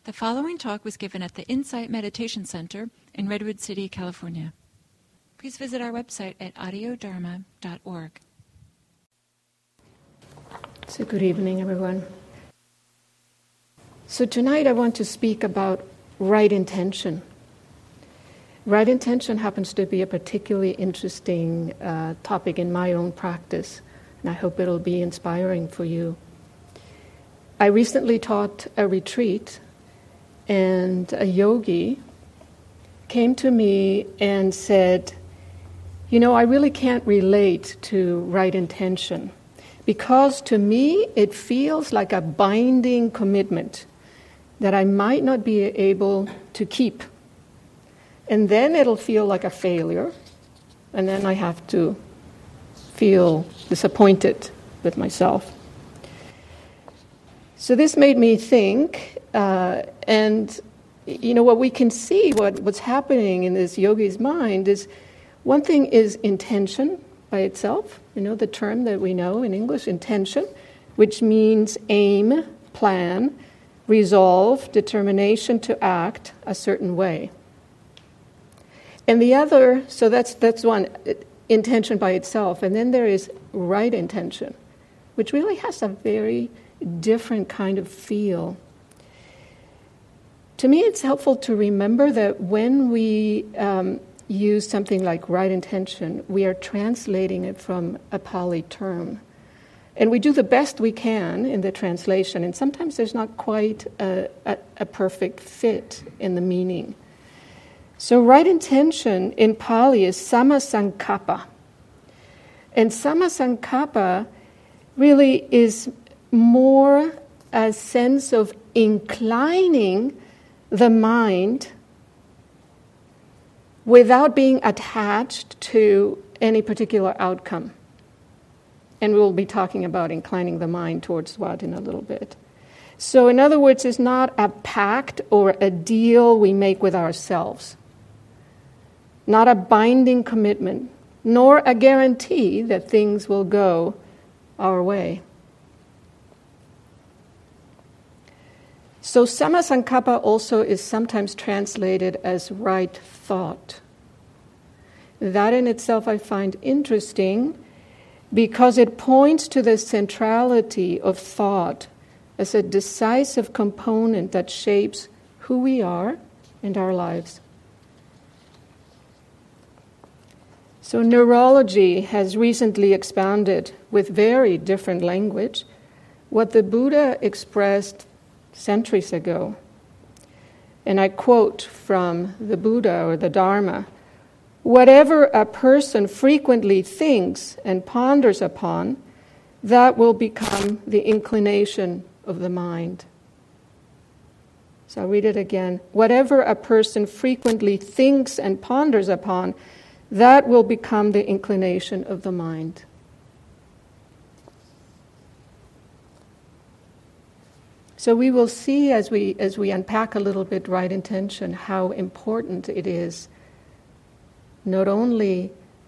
The following talk was given at the Insight Meditation Center in Redwood City, California. Please visit our website at audiodharma.org. So good evening, everyone. So tonight I want to speak about right intention. Right intention happens to be a particularly interesting topic in my own practice, and I hope it'll be inspiring for you. I recently taught a retreat, and a yogi came to me and said, I really can't relate to right intention because to me it feels like a binding commitment that I might not be able to keep. And then it'll feel like a failure, and then I have to feel disappointed with myself. So this made me think, and what we can see, what's happening in this yogi's mind is, one thing is intention by itself, the term that we know in English, intention, which means aim, plan, resolve, determination to act a certain way. And the other, so that's one, intention by itself, and then there is right intention, which really has a very different kind of feel. To me, it's helpful to remember that when we use something like right intention, we are translating it from a Pali term. And we do the best we can in the translation, and sometimes there's not quite a perfect fit in the meaning. So right intention in Pali is sammasankappa. And sammasankappa really is more a sense of inclining the mind without being attached to any particular outcome. And we'll be talking about inclining the mind towards what in a little bit. So in other words, it's not a pact or a deal we make with ourselves. Not a binding commitment, nor a guarantee that things will go our way. So sammasankappa also is sometimes translated as right thought. That in itself I find interesting because it points to the centrality of thought as a decisive component that shapes who we are and our lives. So neurology has recently expounded with very different language what the Buddha expressed centuries ago. And I quote from the Buddha or the Dharma, "Whatever a person frequently thinks and ponders upon, that will become the inclination of the mind." So I'll read it again. "Whatever a person frequently thinks and ponders upon, that will become the inclination of the mind." So we will see as we unpack a little bit right intention how important it is not only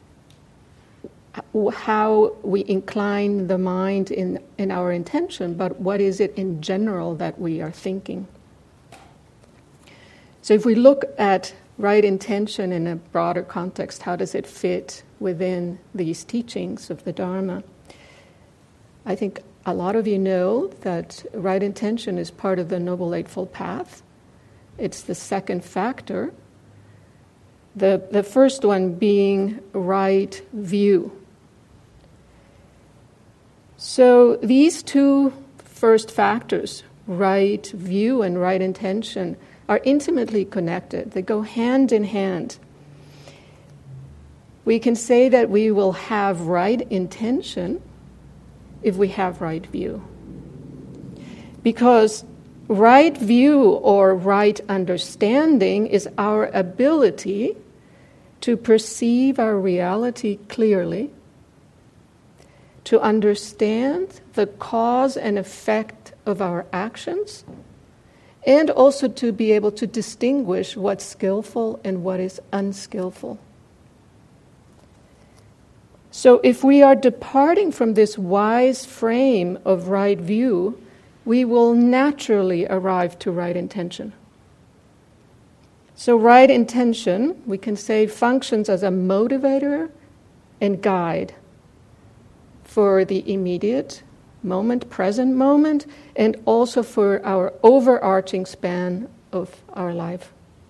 how we incline the mind in our intention, but what is it in general that we are thinking. So if we look at right intention in a broader context, how does it fit within these teachings of the Dharma? I think a lot of you know that right intention is part of the Noble Eightfold Path. It's the second factor. The first one being right view. So these two first factors, right view and right intention, are intimately connected. They go hand in hand. We can say that we will have right intention if we have right view. Because right view or right understanding is our ability to perceive our reality clearly, to understand the cause and effect of our actions, and also to be able to distinguish what's skillful and what is unskillful. So if we are departing from this wise frame of right view, we will naturally arrive to right intention. So right intention, we can say, functions as a motivator and guide for the immediate moment, present moment, and also for our overarching span of our life.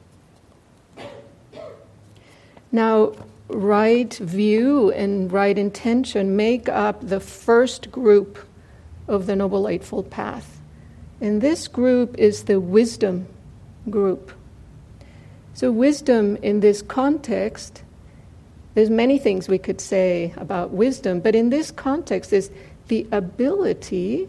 Now, right view and right intention make up the first group of the Noble Eightfold Path. And this group is the wisdom group. So wisdom in this context, there's many things we could say about wisdom, but in this context is the ability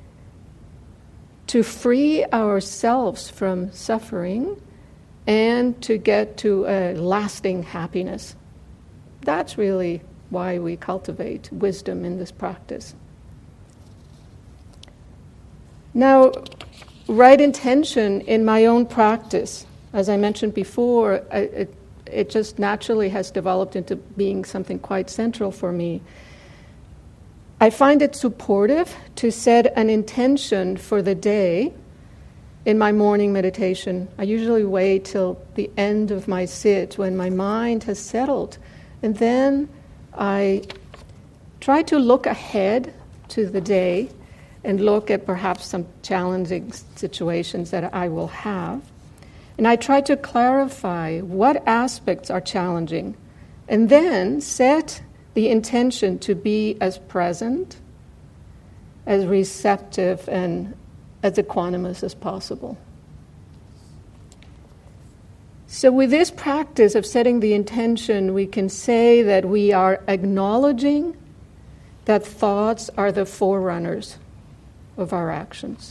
to free ourselves from suffering and to get to a lasting happiness. That's really why we cultivate wisdom in this practice. Now, right intention in my own practice, as I mentioned before, it just naturally has developed into being something quite central for me. I find it supportive to set an intention for the day in my morning meditation. I usually wait till the end of my sit when my mind has settled, and then I try to look ahead to the day and look at perhaps some challenging situations that I will have. And I try to clarify what aspects are challenging, and then set the intention to be as present, as receptive, and as equanimous as possible. So with this practice of setting the intention, we can say that we are acknowledging that thoughts are the forerunners of our actions.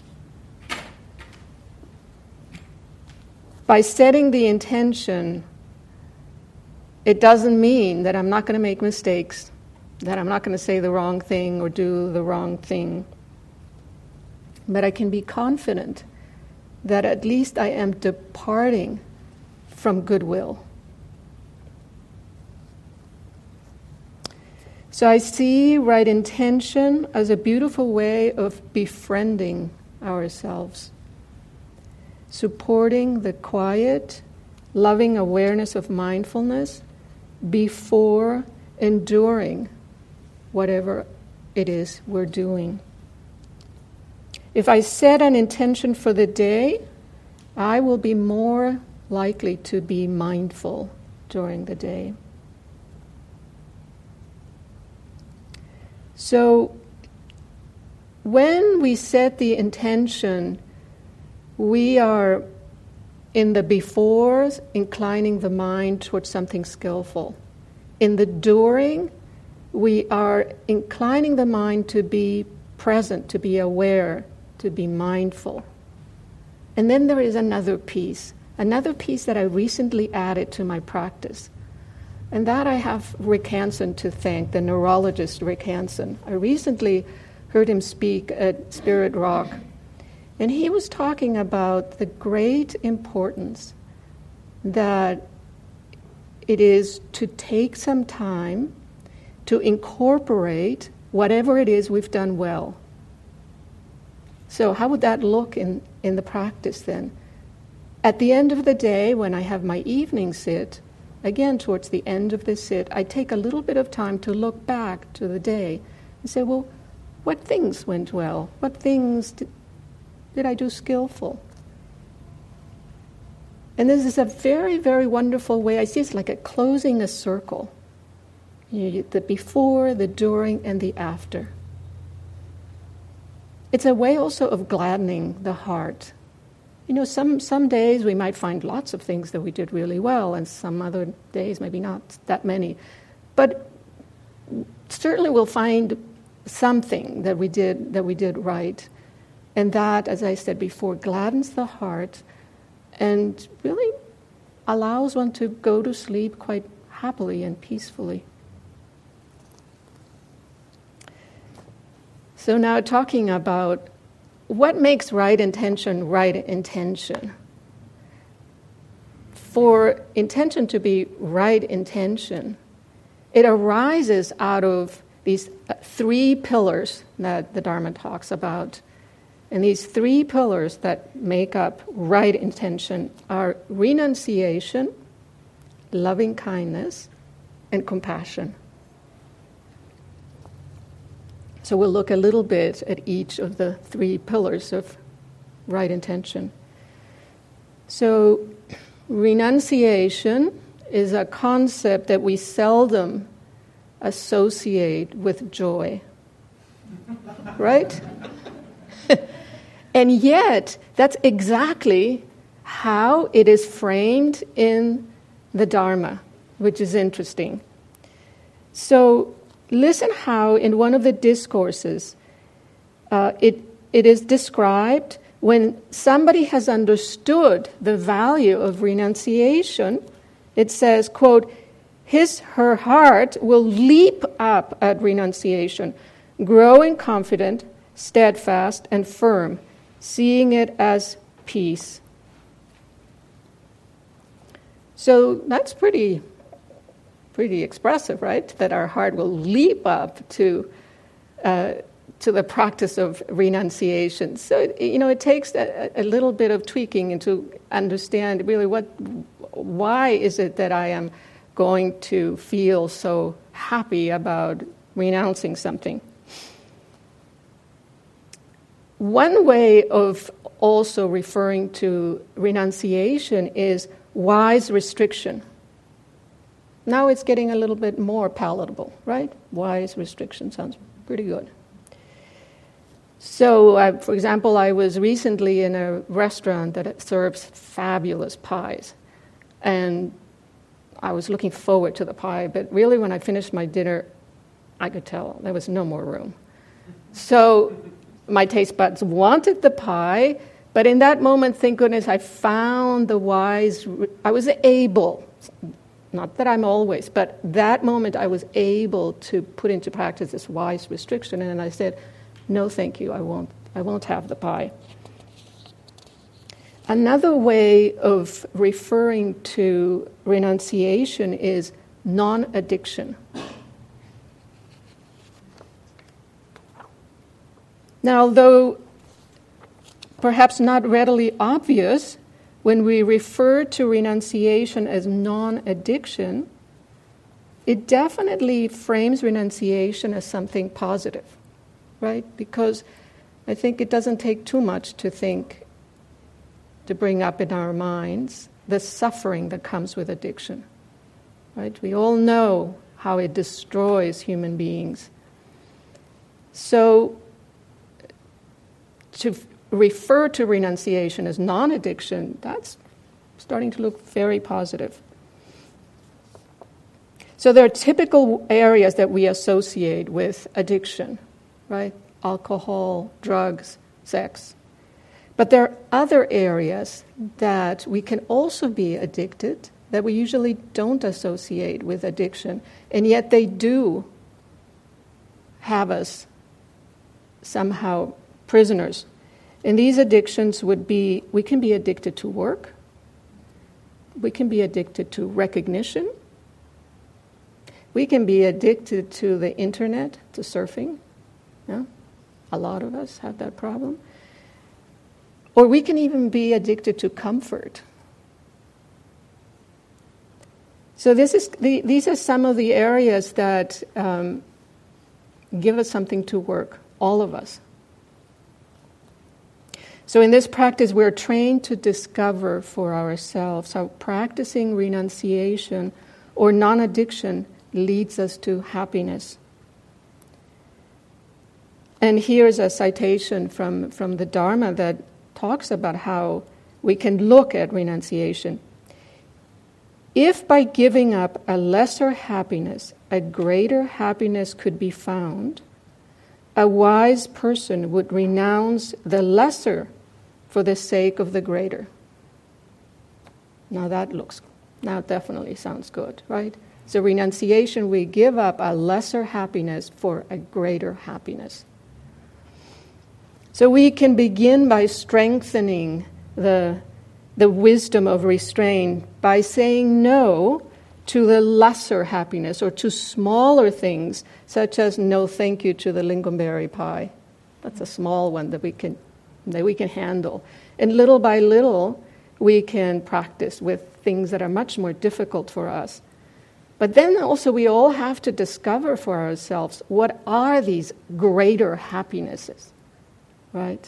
By setting the intention, it doesn't mean that I'm not going to make mistakes, that I'm not going to say the wrong thing or do the wrong thing. But I can be confident that at least I am departing from goodwill. So I see right intention as a beautiful way of befriending ourselves, supporting the quiet, loving awareness of mindfulness before enduring whatever it is we're doing. If I set an intention for the day, I will be more likely to be mindful during the day. So when we set the intention, we are in the before inclining the mind towards something skillful. In the during, we are inclining the mind to be present, to be aware, to be mindful. And then there is another piece that I recently added to my practice. And that I have Rick Hanson to thank, the neurologist Rick Hanson. I recently heard him speak at Spirit Rock. And he was talking about the great importance that it is to take some time to incorporate whatever it is we've done well. So how would that look in the practice then? At the end of the day, when I have my evening sit, again towards the end of the sit, I take a little bit of time to look back to the day and say, well, what things went well? What things did I do skillful? And this is a very, very wonderful way. I see it's like closing a circle. The before, the during, and the after. It's a way also of gladdening the heart. You know, some days we might find lots of things that we did really well, and some other days maybe not that many. But certainly we'll find something that we did right. And that, as I said before, gladdens the heart and really allows one to go to sleep quite happily and peacefully. So now talking about what makes right intention right intention. For intention to be right intention, it arises out of these three pillars that the Dharma talks about. And these three pillars that make up right intention are renunciation, loving kindness, and compassion. So we'll look a little bit at each of the three pillars of right intention. So renunciation is a concept that we seldom associate with joy, right? And yet, that's exactly how it is framed in the Dharma, which is interesting. So listen how in one of the discourses it is described when somebody has understood the value of renunciation. It says, quote, her heart will leap up at renunciation, growing confident, steadfast, and firm, seeing it as peace. So that's pretty expressive, right? That our heart will leap up to the practice of renunciation. So it takes a little bit of tweaking to understand really why is it that I am going to feel so happy about renouncing something. One way of also referring to renunciation is wise restriction. Now it's getting a little bit more palatable, right? Wise restriction sounds pretty good. So, for example, I was recently in a restaurant that serves fabulous pies. And I was looking forward to the pie, but really when I finished my dinner, I could tell there was no more room. So my taste buds wanted the pie, but in that moment, thank goodness, I found I was able, not that I'm always, but that moment I was able to put into practice this wise restriction, and I said, no, thank you, I won't have the pie. Another way of referring to renunciation is non-addiction. Now, although perhaps not readily obvious, when we refer to renunciation as non-addiction, it definitely frames renunciation as something positive, right? Because I think it doesn't take too much to bring up in our minds the suffering that comes with addiction, right? We all know how it destroys human beings. So to refer to renunciation as non-addiction, that's starting to look very positive. So there are typical areas that we associate with addiction, right? Alcohol, drugs, sex. But there are other areas that we can also be addicted that we usually don't associate with addiction, and yet they do have us somehow prisoners. And these addictions would be, we can be addicted to work, we can be addicted to recognition, we can be addicted to the internet, to surfing. Yeah? A lot of us have that problem. Or we can even be addicted to comfort. So these are some of the areas that give us something to work, all of us. So in this practice, we're trained to discover for ourselves how practicing renunciation or non-addiction leads us to happiness. And here's a citation from the Dharma that talks about how we can look at renunciation. If by giving up a lesser happiness, a greater happiness could be found, a wise person would renounce the lesser for the sake of the greater. Now that definitely sounds good, right? So renunciation, we give up a lesser happiness for a greater happiness. So we can begin by strengthening the wisdom of restraint by saying no to the lesser happiness or to smaller things, such as no thank you to the lingonberry pie. That's a small one that we can that we can handle. And little by little, we can practice with things that are much more difficult for us. But then also we all have to discover for ourselves what are these greater happinesses, right?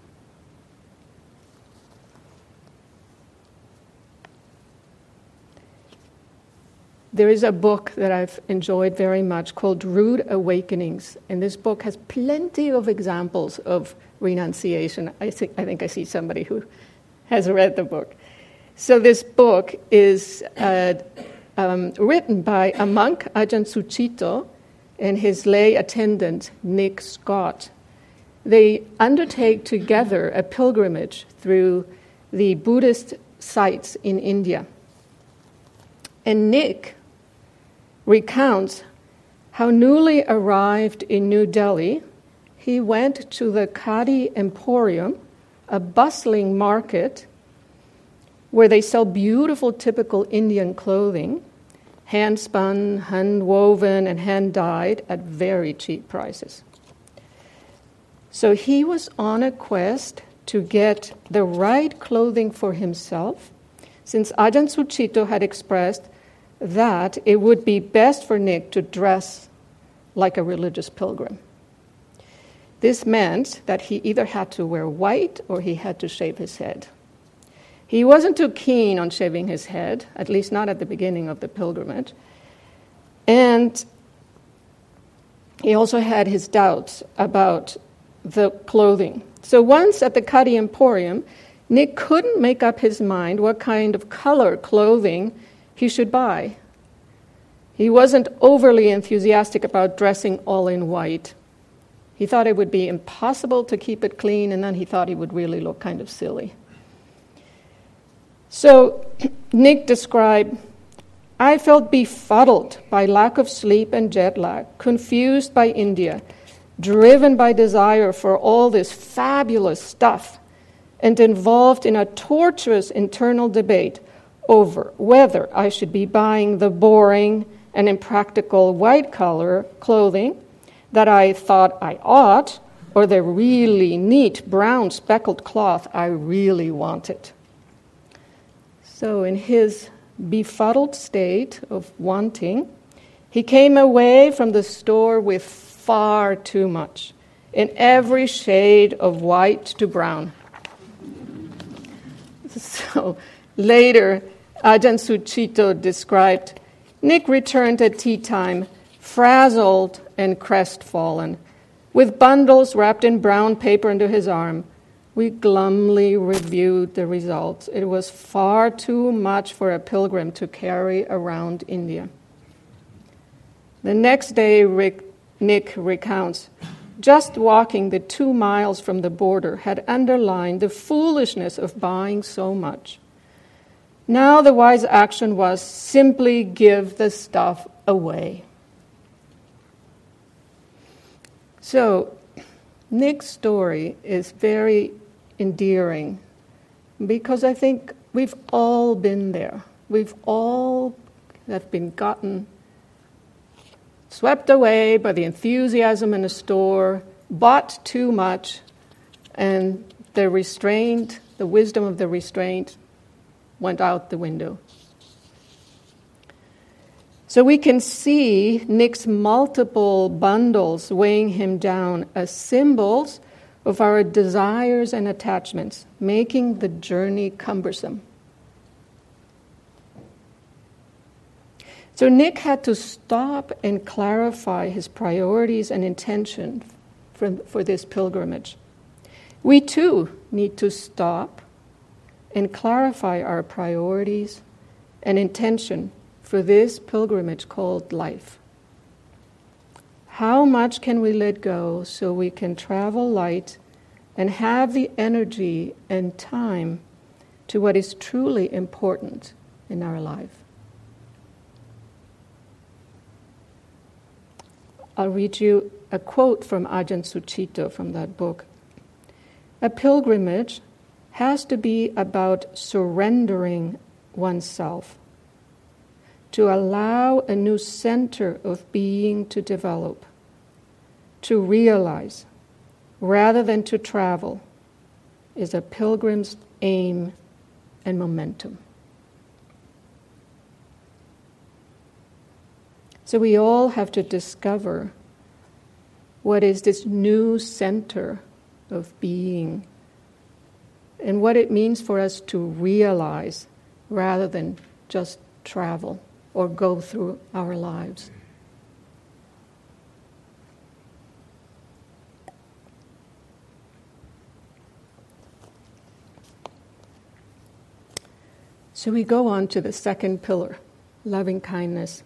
There is a book that I've enjoyed very much called Rude Awakenings, and this book has plenty of examples of renunciation. I think I see somebody who has read the book. So this book is written by a monk, Ajahn Sucitto, and his lay attendant, Nick Scott. They undertake together a pilgrimage through the Buddhist sites in India. And Nick recounts how newly arrived in New Delhi, he went to the Khadi Emporium, a bustling market where they sell beautiful typical Indian clothing, hand-spun, hand-woven, and hand-dyed at very cheap prices. So he was on a quest to get the right clothing for himself, since Ajahn Sucitto had expressed that it would be best for Nick to dress like a religious pilgrim. This meant that he either had to wear white or he had to shave his head. He wasn't too keen on shaving his head, at least not at the beginning of the pilgrimage. And he also had his doubts about the clothing. So once at the Khadi Emporium, Nick couldn't make up his mind what kind of color clothing he should buy. He wasn't overly enthusiastic about dressing all in white. He thought it would be impossible to keep it clean, and then he thought he would really look kind of silly. So Nick described, I felt befuddled by lack of sleep and jet lag, confused by India, driven by desire for all this fabulous stuff, and involved in a torturous internal debate over whether I should be buying the boring and impractical white color clothing that I thought I ought, or the really neat brown speckled cloth I really wanted. So in his befuddled state of wanting, he came away from the store with far too much, in every shade of white to brown. So later, Ajahn Sucitto described, Nick returned at tea time, frazzled and crestfallen, with bundles wrapped in brown paper under his arm. We glumly reviewed the results. It was far too much for a pilgrim to carry around India. The next day, Nick recounts, just walking the 2 miles from the border had underlined the foolishness of buying so much. Now the wise action was simply give the stuff away. So Nick's story is very endearing because I think we've all been there. We've all have been gotten swept away by the enthusiasm in a store, bought too much, and the restraint, the wisdom of the restraint went out the window. So we can see Nick's multiple bundles weighing him down as symbols of our desires and attachments, making the journey cumbersome. So Nick had to stop and clarify his priorities and intention for this pilgrimage. We too need to stop and clarify our priorities and intention for this pilgrimage called life. How much can we let go so we can travel light and have the energy and time to what is truly important in our life? I'll read you a quote from Ajahn Sucitto from that book. A pilgrimage has to be about surrendering oneself, to allow a new center of being to develop, to realize rather than to travel, is a pilgrim's aim and momentum. So we all have to discover what is this new center of being and what it means for us to realize rather than just travel or go through our lives. So we go on to the second pillar, loving kindness.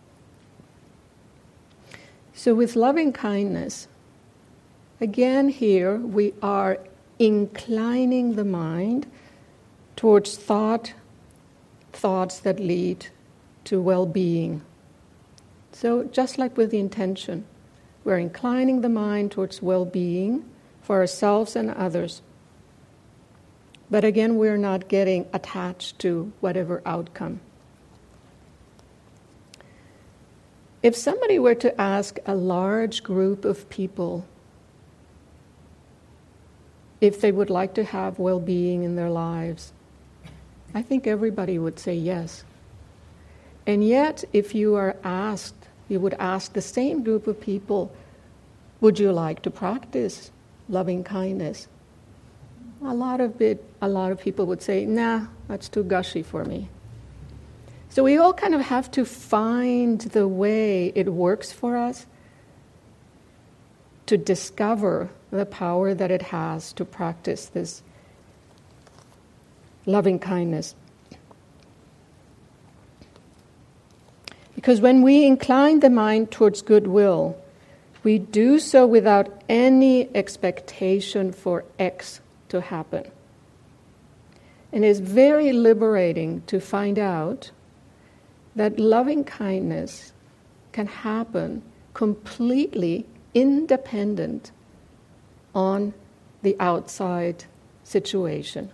So with loving kindness, again here we are inclining the mind towards thoughts that lead to well-being. So just like with the intention, we're inclining the mind towards well-being for ourselves and others. But again, we're not getting attached to whatever outcome. If somebody were to ask a large group of people if they would like to have well-being in their lives, I think everybody would say yes. And yet, if you are asked, you would ask the same group of people, would you like to practice loving kindness? A lot of people would say, nah, that's too gushy for me. So we all kind of have to find the way it works for us to discover the power that it has to practice this loving kindness. Because when we incline the mind towards goodwill, we do so without any expectation for X to happen. And it's very liberating to find out that loving kindness can happen completely independent on the outside situation.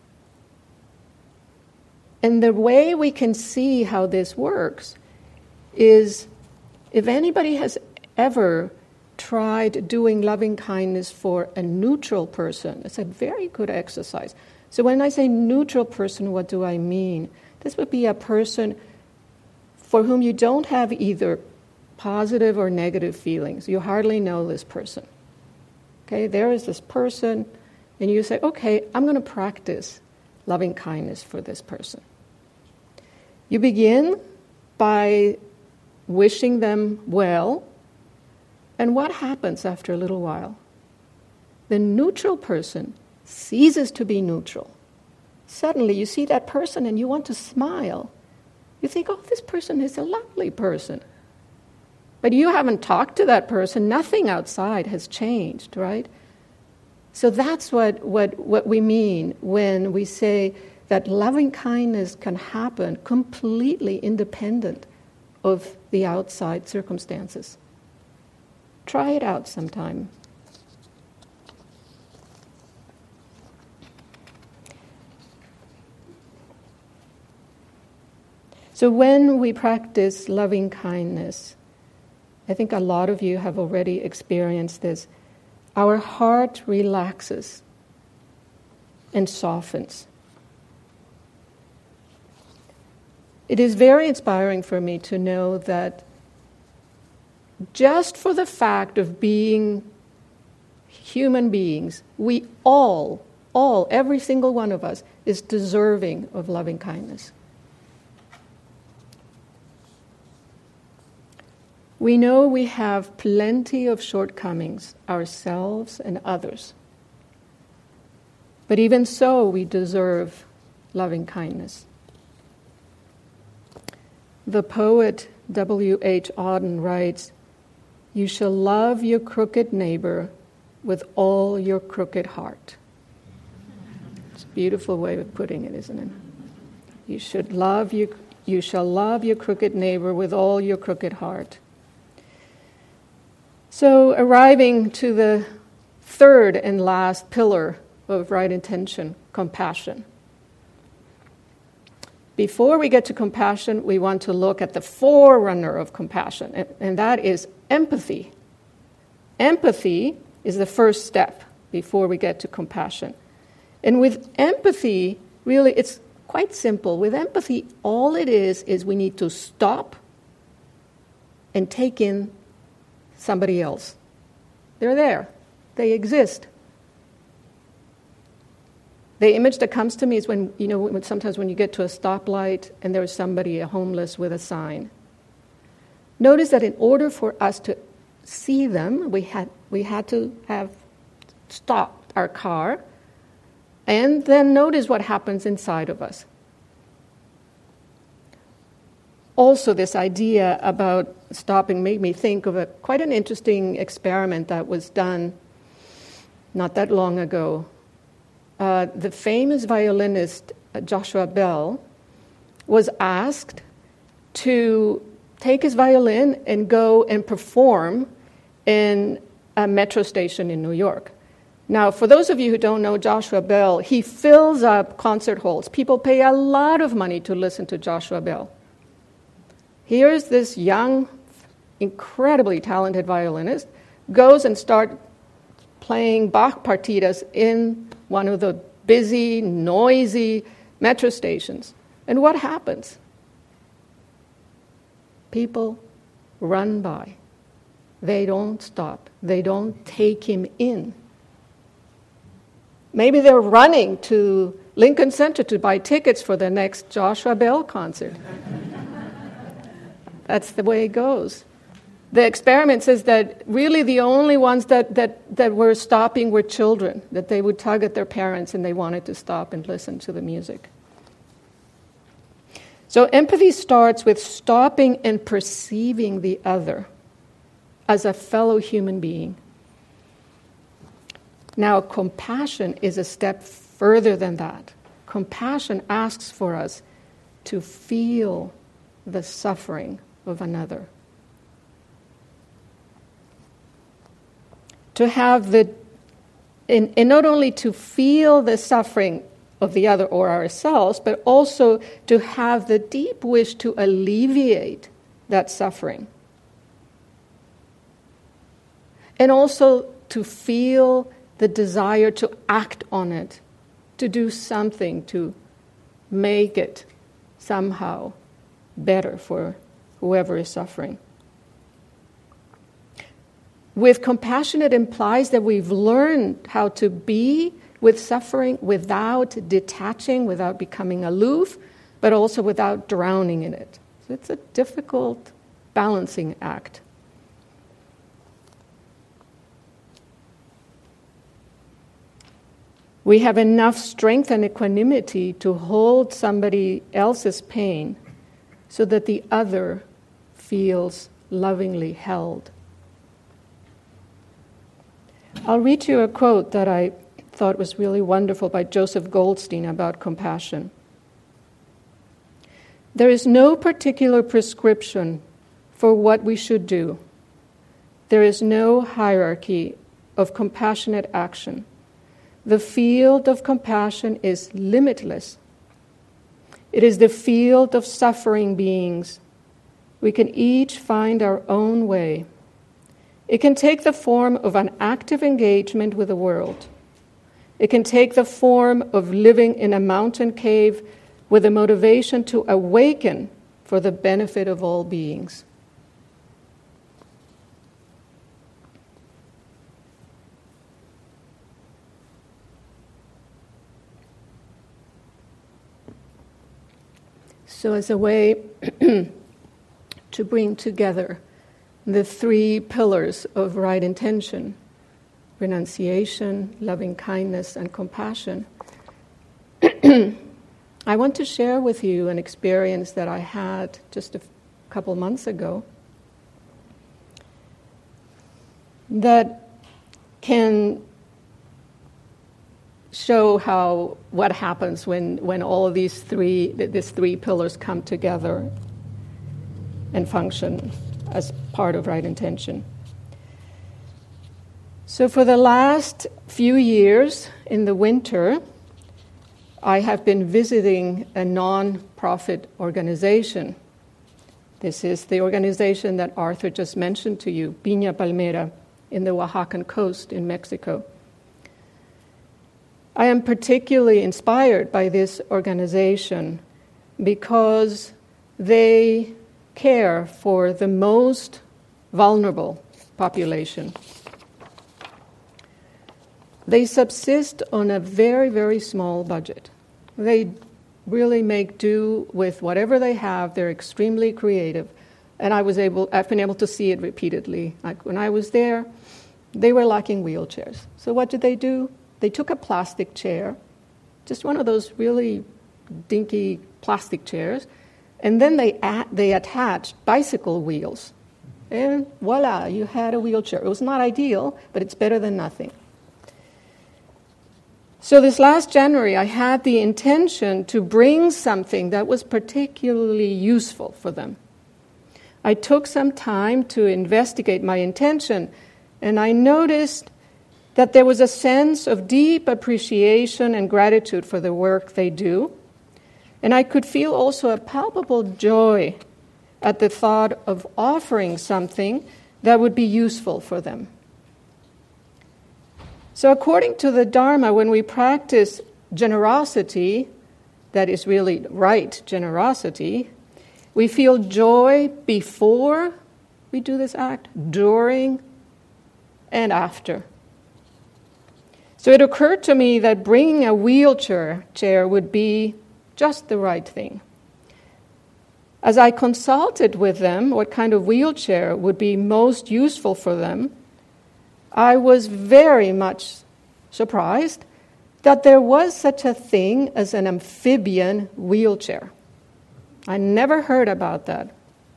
And the way we can see how this works is, if anybody has ever tried doing loving kindness for a neutral person, it's a very good exercise. So when I say neutral person, what do I mean? This would be a person for whom you don't have either positive or negative feelings. You hardly know this person. Okay, there is this person, and you say, okay, I'm going to practice loving kindness for this person. You begin by wishing them well, and what happens after a little while? The neutral person ceases to be neutral. Suddenly you see that person and you want to smile. You think, oh, this person is a lovely person. But you haven't talked to that person. Nothing outside has changed, right? So that's what we mean when we say that loving kindness can happen completely independent of the outside circumstances. Try it out sometime. So when we practice loving kindness, I think a lot of you have already experienced this, our heart relaxes and softens. It is very inspiring for me to know that just for the fact of being human beings, we all, every single one of us, is deserving of loving kindness. We know we have plenty of shortcomings, ourselves and others. But even so, we deserve loving kindness. The poet W.H. Auden writes, "You shall love your crooked neighbor with all your crooked heart." It's a beautiful way of putting it, isn't it? You shall love your crooked neighbor with all your crooked heart. So, arriving to the third and last pillar of right intention, compassion. Before we get to compassion, we want to look at the forerunner of compassion, and that is empathy. Empathy is the first step before we get to compassion. And with empathy, really, it's quite simple. With empathy, all it is we need to stop and take in somebody else. They're there. They exist. The image that comes to me is when sometimes when you get to a stoplight and there's somebody, a homeless, with a sign. Notice that in order for us to see them, we had to have stopped our car, and then notice what happens inside of us. Also, this idea about stopping made me think of quite an interesting experiment that was done not that long ago. The famous violinist Joshua Bell was asked to take his violin and go and perform in a metro station in New York. Now, for those of you who don't know Joshua Bell, he fills up concert halls. People pay a lot of money to listen to Joshua Bell. Here's this young, incredibly talented violinist, goes and starts playing Bach partitas in one of the busy, noisy metro stations. And what happens? People run by. They don't stop. They don't take him in. Maybe they're running to Lincoln Center to buy tickets for the next Joshua Bell concert. That's the way it goes. The experiment says that really the only ones that were stopping were children, that they would tug at their parents and they wanted to stop and listen to the music. So empathy starts with stopping and perceiving the other as a fellow human being. Now, compassion is a step further than that. Compassion asks for us to feel the suffering of another. To have and not only to feel the suffering of the other or ourselves, but also to have the deep wish to alleviate that suffering. And also to feel the desire to act on it, to do something to make it somehow better for whoever is suffering. With compassion, it implies that we've learned how to be with suffering without detaching, without becoming aloof, but also without drowning in it. So it's a difficult balancing act. We have enough strength and equanimity to hold somebody else's pain so that the other feels lovingly held. I'll read you a quote that I thought was really wonderful by Joseph Goldstein about compassion. There is no particular prescription for what we should do. There is no hierarchy of compassionate action. The field of compassion is limitless. It is the field of suffering beings. We can each find our own way. It can take the form of an active engagement with the world. It can take the form of living in a mountain cave with a motivation to awaken for the benefit of all beings. So as a way to bring together the three pillars of right intention, renunciation, loving kindness, and compassion, I want to share with you an experience that I had just a couple months ago that can show what happens when all of these three pillars come together and function as part of right intention. So for the last few years in the winter, I have been visiting a non-profit organization. This is the organization that Arthur just mentioned to you, Piña Palmera, in the Oaxacan coast in Mexico. I am particularly inspired by this organization because they care for the most vulnerable population. They subsist on a very, very small budget. They really make do with whatever they have. They're extremely creative. And I've been able to see it repeatedly. Like when I was there, they were lacking wheelchairs. So what did they do? They took a plastic chair, just one of those really dinky plastic chairs, and then they attached bicycle wheels. And voila, you had a wheelchair. It was not ideal, but it's better than nothing. So this last January, I had the intention to bring something that was particularly useful for them. I took some time to investigate my intention, and I noticed that there was a sense of deep appreciation and gratitude for the work they do. And I could feel also a palpable joy at the thought of offering something that would be useful for them. So according to the Dharma, when we practice generosity, that is really right generosity, we feel joy before we do this act, during, and after. So it occurred to me that bringing a wheelchair chair would be just the right thing. As I consulted with them what kind of wheelchair would be most useful for them, I was very much surprised that there was such a thing as an amphibian wheelchair. I never heard about that.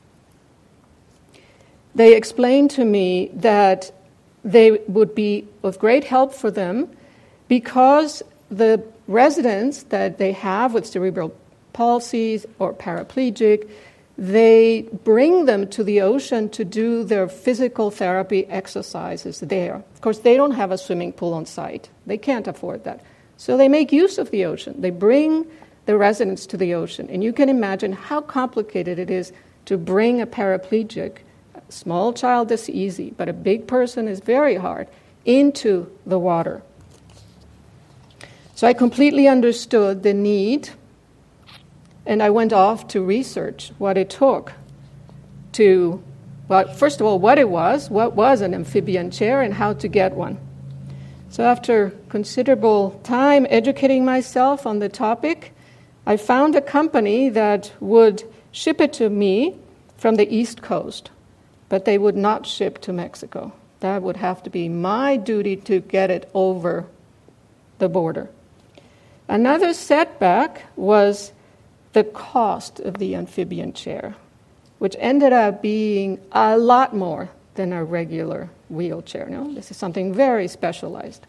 They explained to me that they would be of great help for them because the residents that they have with cerebral palsy or paraplegic, they bring them to the ocean to do their physical therapy exercises there. Of course, they don't have a swimming pool on site. They can't afford that. So they make use of the ocean. They bring the residents to the ocean. And you can imagine how complicated it is to bring a paraplegic. A small child is easy, but a big person is very hard, into the water. So I completely understood the need, and I went off to research what it took to, well, first of all, what was an amphibian chair, and how to get one. So after considerable time educating myself on the topic, I found a company that would ship it to me from the East Coast, but they would not ship to Mexico. That would have to be my duty to get it over the border. Another setback was the cost of the amphibian chair, which ended up being a lot more than a regular wheelchair. No, this is something very specialized.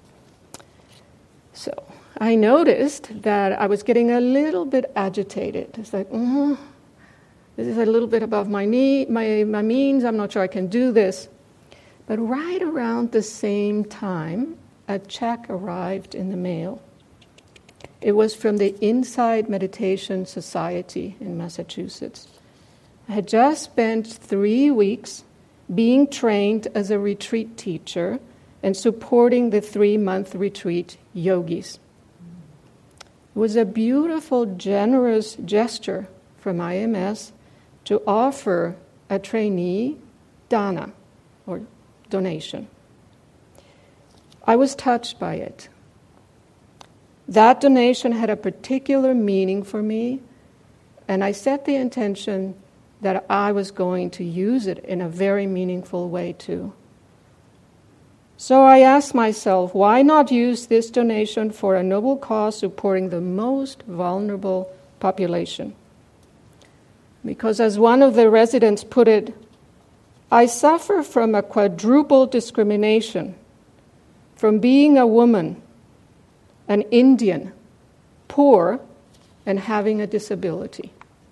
So I noticed that I was getting a little bit agitated. It's like, this is a little bit above my means. I'm not sure I can do this. But right around the same time, a check arrived in the mail. It was from the Insight Meditation Society in Massachusetts. I had just spent 3 weeks being trained as a retreat teacher and supporting the 3-month retreat yogis. It was a beautiful, generous gesture from IMS to offer a trainee dana, or donation. I was touched by it. That donation had a particular meaning for me, and I set the intention that I was going to use it in a very meaningful way too. So I asked myself, why not use this donation for a noble cause supporting the most vulnerable population? Because as one of the residents put it, I suffer from a quadruple discrimination, from being a woman, an Indian, poor, and having a disability.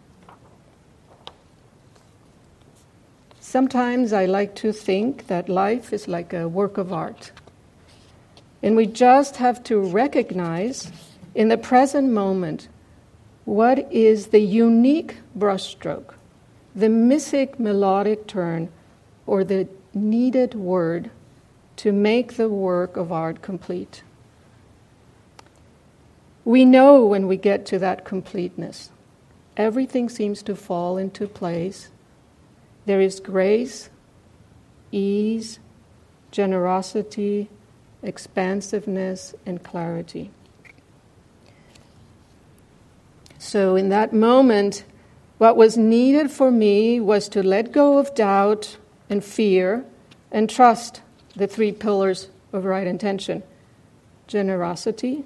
Sometimes I like to think that life is like a work of art. And we just have to recognize in the present moment what is the unique brushstroke, the missing melodic turn, or the needed word to make the work of art complete. We know when we get to that completeness, everything seems to fall into place. There is grace, ease, generosity, expansiveness, and clarity. So in that moment, what was needed for me was to let go of doubt and fear and trust the three pillars of right intention. Generosity,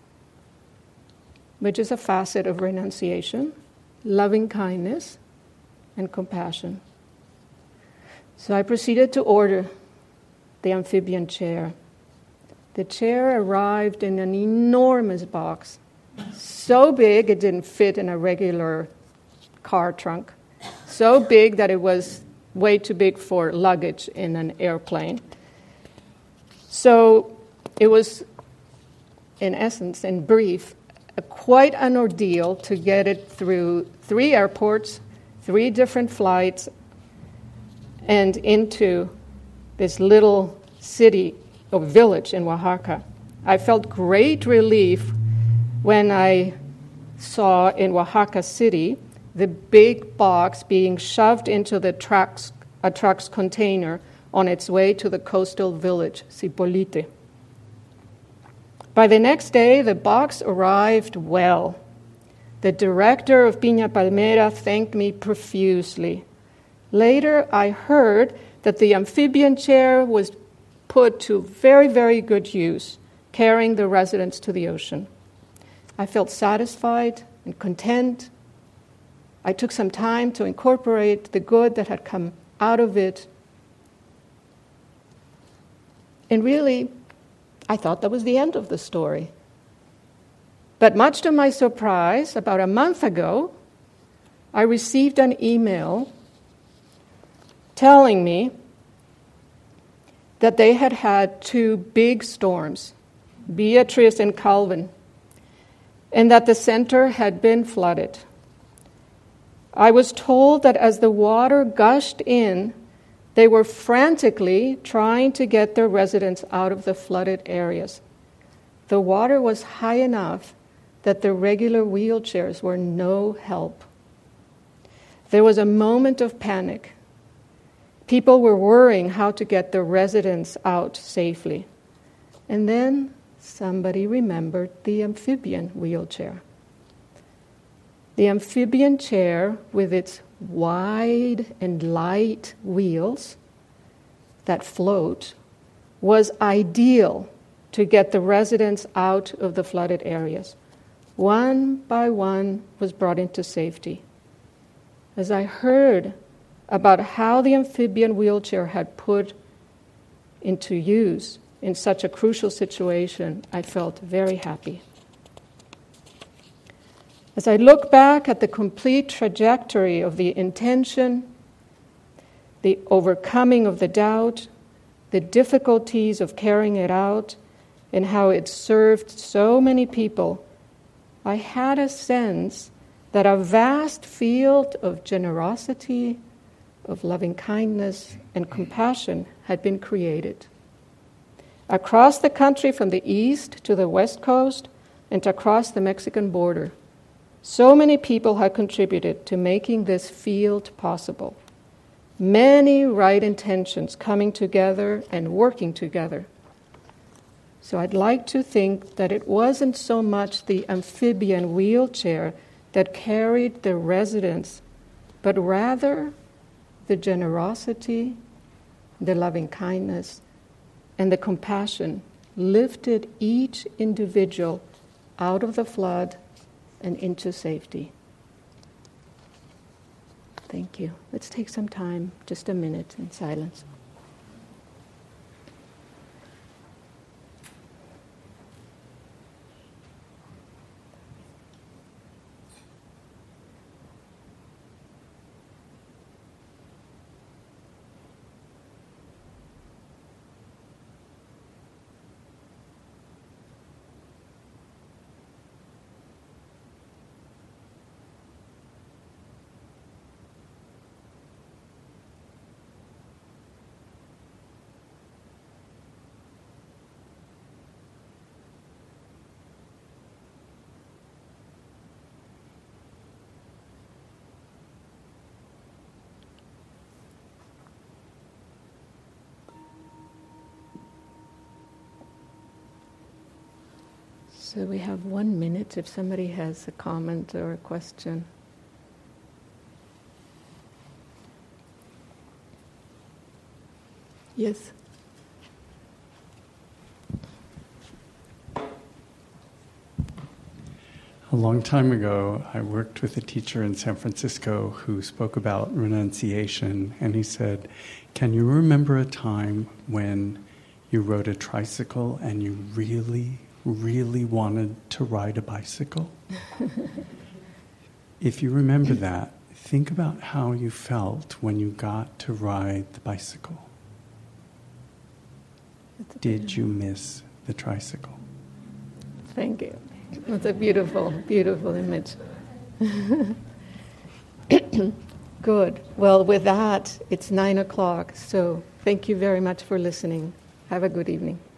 which is a facet of renunciation, loving kindness, and compassion. So I proceeded to order the amphibian chair. The chair arrived in an enormous box, so big it didn't fit in a regular car trunk, so big that it was way too big for luggage in an airplane. So it was, in essence, in brief, quite an ordeal to get it through 3 airports, 3 different flights, and into this little city or village in Oaxaca. I felt great relief when I saw in Oaxaca City the big box being shoved into a truck's container on its way to the coastal village, Zipolite. By the next day, the box arrived well. The director of Piña Palmera thanked me profusely. Later, I heard that the amphibian chair was put to very, very good use, carrying the residents to the ocean. I felt satisfied and content. I took some time to incorporate the good that had come out of it. And really, I thought that was the end of the story. But much to my surprise, about a month ago, I received an email telling me that they had had 2 big storms, Beatrice and Calvin, and that the center had been flooded. I was told that as the water gushed in, they were frantically trying to get their residents out of the flooded areas. The water was high enough that the regular wheelchairs were no help. There was a moment of panic. People were worrying how to get their residents out safely. And then somebody remembered the amphibian wheelchair. The amphibian chair, with its wide and light wheels that float, was ideal to get the residents out of the flooded areas. One by one was brought into safety. As I heard about how the amphibian wheelchair had put into use in such a crucial situation, I felt very happy. As I look back at the complete trajectory of the intention, the overcoming of the doubt, the difficulties of carrying it out, and how it served so many people, I had a sense that a vast field of generosity, of loving kindness and compassion had been created. Across the country, from the east to the west coast and across the Mexican border, so many people had contributed to making this field possible. Many right intentions coming together and working together. So I'd like to think that it wasn't so much the amphibian wheelchair that carried the residents, but rather the generosity, the loving kindness, and the compassion lifted each individual out of the flood and into safety. Thank you. Let's take some time, just a minute in silence. So we have 1 minute if somebody has a comment or a question. Yes? A long time ago, I worked with a teacher in San Francisco who spoke about renunciation, and he said, "Can you remember a time when you rode a tricycle and you really, really wanted to ride a bicycle?" If you remember that, think about how you felt when you got to ride the bicycle. Did you miss the tricycle? Thank you. That's a beautiful, beautiful image. Good. Well, with that, it's 9:00, so thank you very much for listening. Have a good evening.